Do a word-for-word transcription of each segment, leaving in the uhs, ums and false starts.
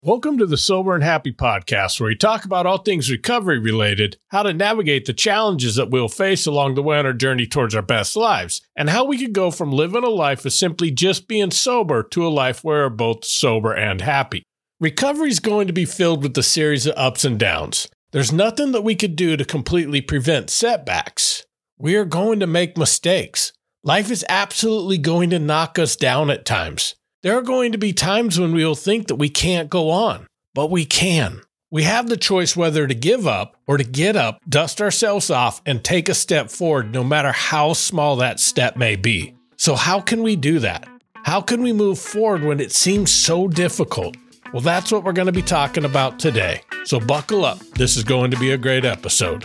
Welcome to the Sober and Happy podcast, where we talk about all things recovery related, how to navigate the challenges that we'll face along the way on our journey towards our best lives, and how we could go from living a life of simply just being sober to a life where we're both sober and happy. Recovery is going to be filled with a series of ups and downs. There's nothing that we could do to completely prevent setbacks. We are going to make mistakes. Life is absolutely going to knock us down at times. There are going to be times when we will think that we can't go on, but we can. We have the choice whether to give up or to get up, dust ourselves off, and take a step forward, no matter how small that step may be. So how can we do that? How can we move forward when it seems so difficult? Well, that's what we're going to be talking about today. So buckle up. This is going to be a great episode.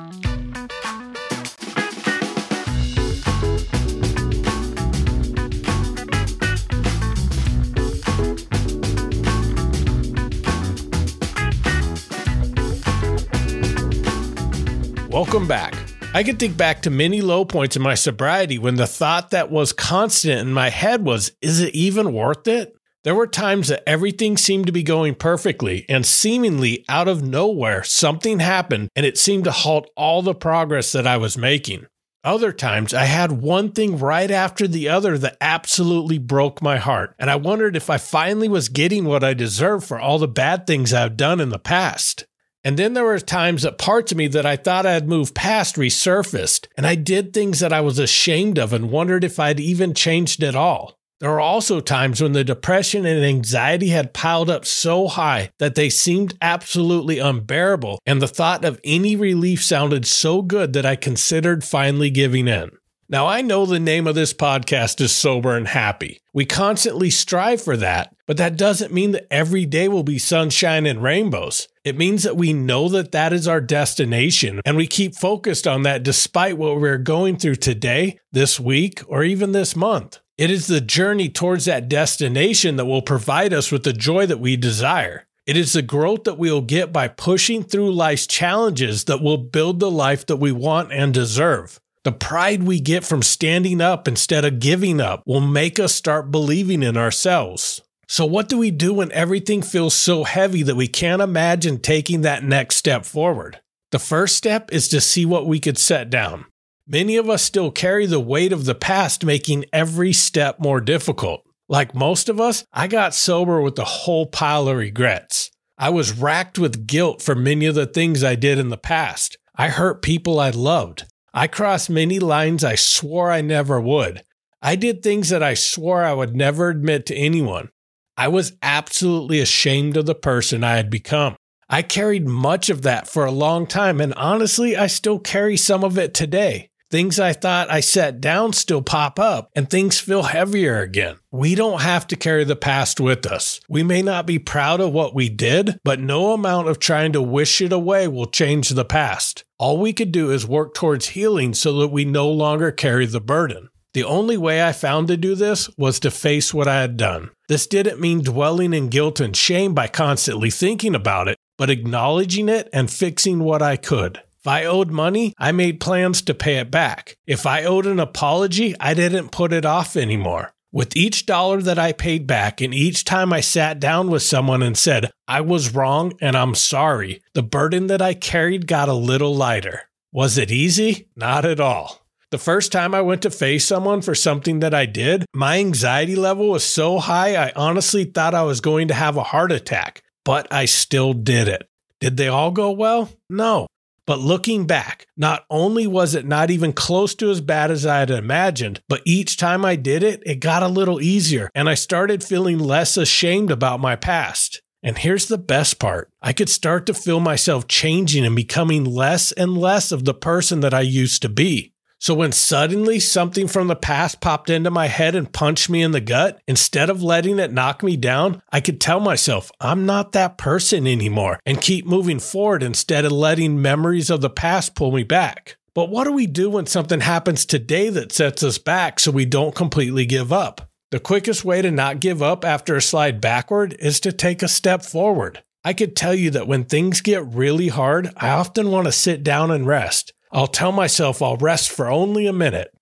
Welcome back. I can think back to many low points in my sobriety when the thought that was constant in my head was, is it even worth it? There were times that everything seemed to be going perfectly, and seemingly out of nowhere, something happened and it seemed to halt all the progress that I was making. Other times, I had one thing right after the other that absolutely broke my heart, and I wondered if I finally was getting what I deserved for all the bad things I've done in the past. And then there were times that parts of me that I thought I had moved past resurfaced, and I did things that I was ashamed of and wondered if I'd even changed at all. There were also times when the depression and anxiety had piled up so high that they seemed absolutely unbearable, and the thought of any relief sounded so good that I considered finally giving in. Now, I know the name of this podcast is Sober and Happy. We constantly strive for that, but that doesn't mean that every day will be sunshine and rainbows. It means that we know that that is our destination, and we keep focused on that despite what we're going through today, this week, or even this month. It is the journey towards that destination that will provide us with the joy that we desire. It is the growth that we will get by pushing through life's challenges that will build the life that we want and deserve. The pride we get from standing up instead of giving up will make us start believing in ourselves. So what do we do when everything feels so heavy that we can't imagine taking that next step forward? The first step is to see what we could set down. Many of us still carry the weight of the past, making every step more difficult. Like most of us, I got sober with a whole pile of regrets. I was racked with guilt for many of the things I did in the past. I hurt people I loved. I crossed many lines I swore I never would. I did things that I swore I would never admit to anyone. I was absolutely ashamed of the person I had become. I carried much of that for a long time, and honestly, I still carry some of it today. Things I thought I set down still pop up, and things feel heavier again. We don't have to carry the past with us. We may not be proud of what we did, but no amount of trying to wish it away will change the past. All we could do is work towards healing so that we no longer carry the burden. The only way I found to do this was to face what I had done. This didn't mean dwelling in guilt and shame by constantly thinking about it, but acknowledging it and fixing what I could. If I owed money, I made plans to pay it back. If I owed an apology, I didn't put it off anymore. With each dollar that I paid back and each time I sat down with someone and said, I was wrong and I'm sorry, the burden that I carried got a little lighter. Was it easy? Not at all. The first time I went to face someone for something that I did, my anxiety level was so high I honestly thought I was going to have a heart attack, but I still did it. Did they all go well? No. But looking back, not only was it not even close to as bad as I had imagined, but each time I did it, it got a little easier, and I started feeling less ashamed about my past. And here's the best part. I could start to feel myself changing and becoming less and less of the person that I used to be. So when suddenly something from the past popped into my head and punched me in the gut, instead of letting it knock me down, I could tell myself I'm not that person anymore and keep moving forward instead of letting memories of the past pull me back. But what do we do when something happens today that sets us back so we don't completely give up? The quickest way to not give up after a slide backward is to take a step forward. I could tell you that when things get really hard, I often want to sit down and rest. I'll tell myself I'll rest for only a minute.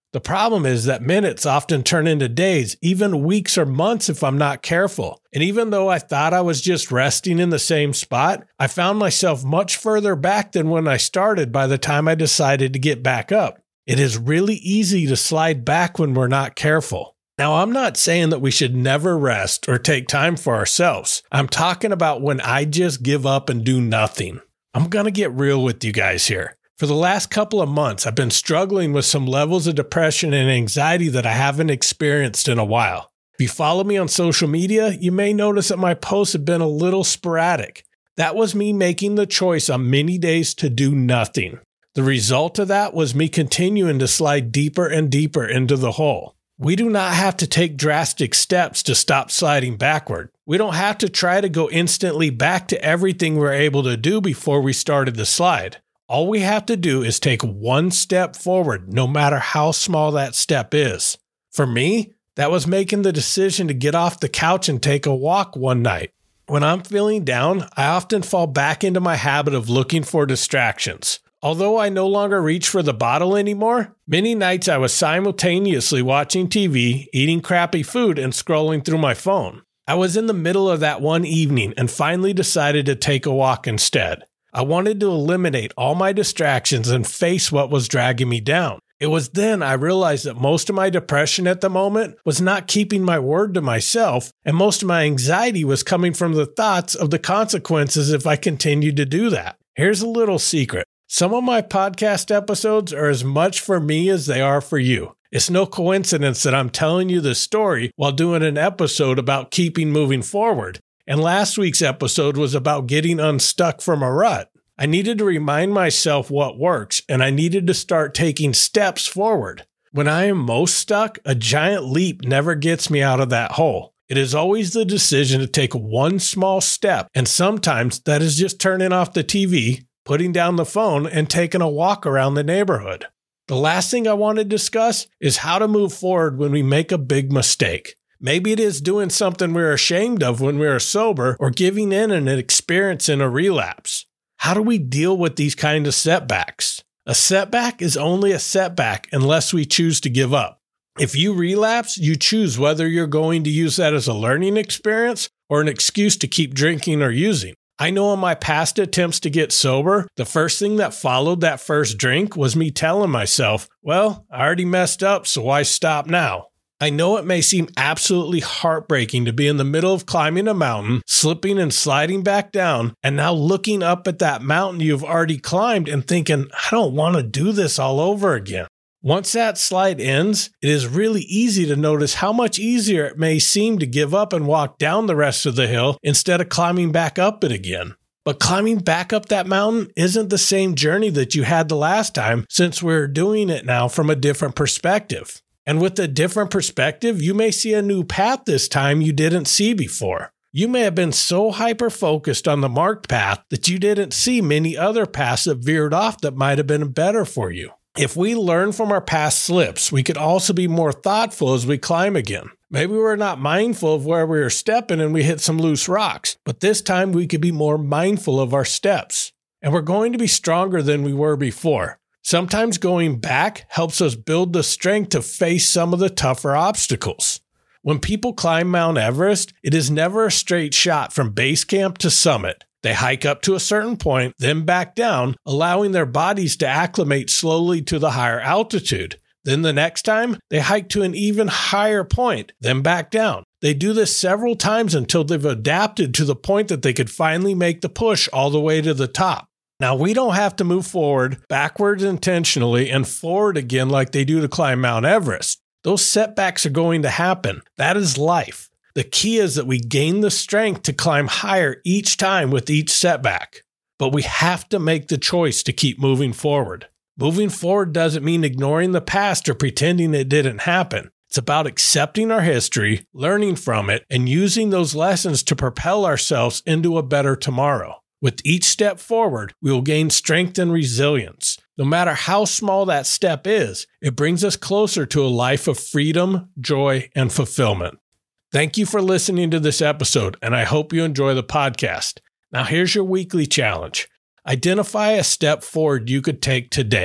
The problem is that minutes often turn into days, even weeks or months if I'm not careful. And even though I thought I was just resting in the same spot, I found myself much further back than when I started by the time I decided to get back up. It is really easy to slide back when we're not careful. Now, I'm not saying that we should never rest or take time for ourselves. I'm talking about when I just give up and do nothing. I'm going to get real with you guys here. For the last couple of months, I've been struggling with some levels of depression and anxiety that I haven't experienced in a while. If you follow me on social media, you may notice that my posts have been a little sporadic. That was me making the choice on many days to do nothing. The result of that was me continuing to slide deeper and deeper into the hole. We do not have to take drastic steps to stop sliding backward. We don't have to try to go instantly back to everything we were able to do before we started the slide. All we have to do is take one step forward, no matter how small that step is. For me, that was making the decision to get off the couch and take a walk one night. When I'm feeling down, I often fall back into my habit of looking for distractions. Although I no longer reach for the bottle anymore, many nights I was simultaneously watching T V, eating crappy food, and scrolling through my phone. I was in the middle of that one evening and finally decided to take a walk instead. I wanted to eliminate all my distractions and face what was dragging me down. It was then I realized that most of my depression at the moment was not keeping my word to myself, and most of my anxiety was coming from the thoughts of the consequences if I continued to do that. Here's a little secret. Some of my podcast episodes are as much for me as they are for you. It's no coincidence that I'm telling you this story while doing an episode about keeping moving forward. And last week's episode was about getting unstuck from a rut. I needed to remind myself what works, and I needed to start taking steps forward. When I am most stuck, a giant leap never gets me out of that hole. It is always the decision to take one small step, and sometimes that is just turning off the T V, putting down the phone, and taking a walk around the neighborhood. The last thing I want to discuss is how to move forward when we make a big mistake. Maybe it is doing something we're ashamed of when we're sober or giving in and experiencing a relapse. How do we deal with these kinds of setbacks? A setback is only a setback unless we choose to give up. If you relapse, you choose whether you're going to use that as a learning experience or an excuse to keep drinking or using. I know in my past attempts to get sober, the first thing that followed that first drink was me telling myself, well, I already messed up, so why stop now? I know it may seem absolutely heartbreaking to be in the middle of climbing a mountain, slipping and sliding back down, and now looking up at that mountain you've already climbed and thinking, I don't want to do this all over again. Once that slide ends, it is really easy to notice how much easier it may seem to give up and walk down the rest of the hill instead of climbing back up it again. But climbing back up that mountain isn't the same journey that you had the last time, since we're doing it now from a different perspective. And with a different perspective, you may see a new path this time you didn't see before. You may have been so hyper-focused on the marked path that you didn't see many other paths that veered off that might have been better for you. If we learn from our past slips, we could also be more thoughtful as we climb again. Maybe we're not mindful of where we were stepping and we hit some loose rocks, but this time we could be more mindful of our steps. And we're going to be stronger than we were before. Sometimes going back helps us build the strength to face some of the tougher obstacles. When people climb Mount Everest, it is never a straight shot from base camp to summit. They hike up to a certain point, then back down, allowing their bodies to acclimate slowly to the higher altitude. Then the next time, they hike to an even higher point, then back down. They do this several times until they've adapted to the point that they could finally make the push all the way to the top. Now, we don't have to move forward, backwards intentionally, and forward again like they do to climb Mount Everest. Those setbacks are going to happen. That is life. The key is that we gain the strength to climb higher each time with each setback. But we have to make the choice to keep moving forward. Moving forward doesn't mean ignoring the past or pretending it didn't happen. It's about accepting our history, learning from it, and using those lessons to propel ourselves into a better tomorrow. With each step forward, we will gain strength and resilience. No matter how small that step is, it brings us closer to a life of freedom, joy, and fulfillment. Thank you for listening to this episode, and I hope you enjoy the podcast. Now here's your weekly challenge. Identify a step forward you could take today.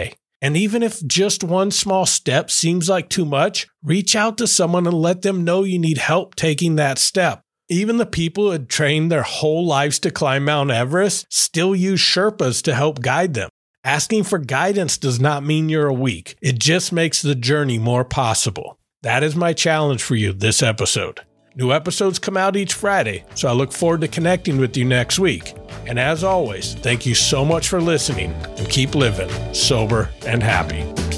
And even if just one small step seems like too much, reach out to someone and let them know you need help taking that step. Even the people who had trained their whole lives to climb Mount Everest still use Sherpas to help guide them. Asking for guidance does not mean you're weak. It just makes the journey more possible. That is my challenge for you this episode. New episodes come out each Friday, so I look forward to connecting with you next week. And as always, thank you so much for listening, and keep living sober and happy.